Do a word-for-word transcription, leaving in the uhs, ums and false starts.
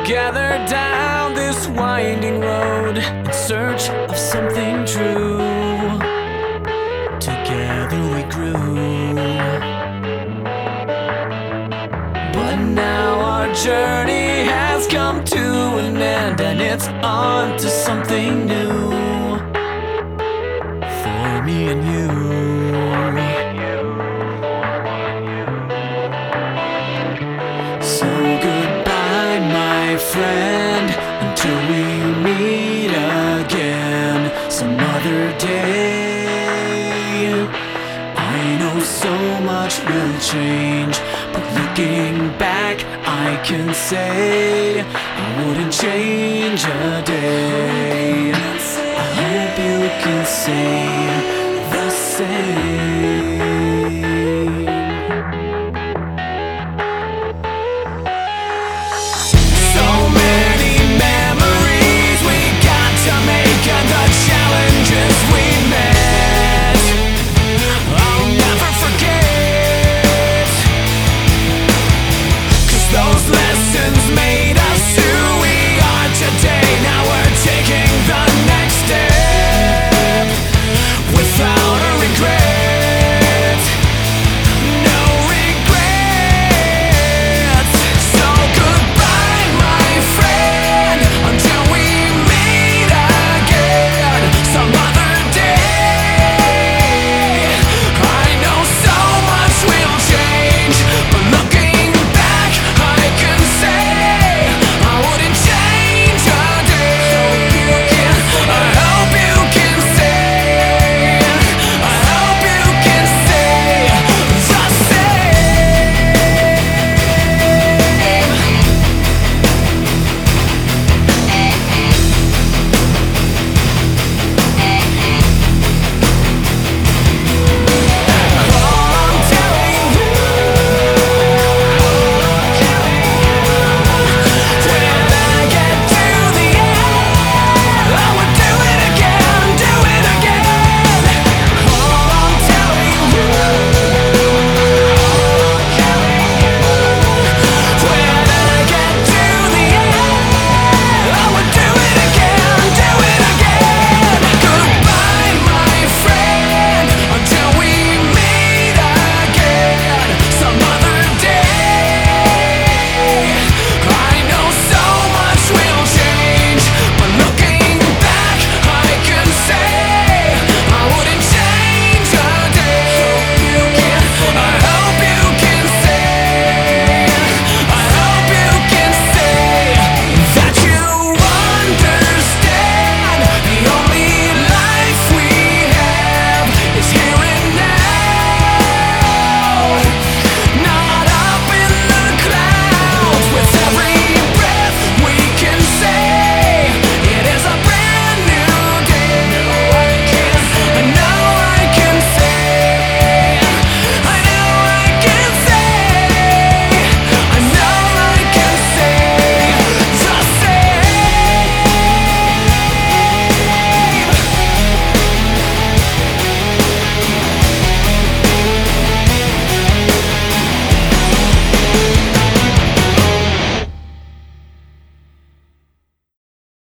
Together down this winding road in search of something true. Together we grew, but now our journey has come to an end, and it's on to something new for me and you. So goodbye, my friend, until we meet again some other day. I know so much will change, but looking back I can say I wouldn't change a day. I hope you can say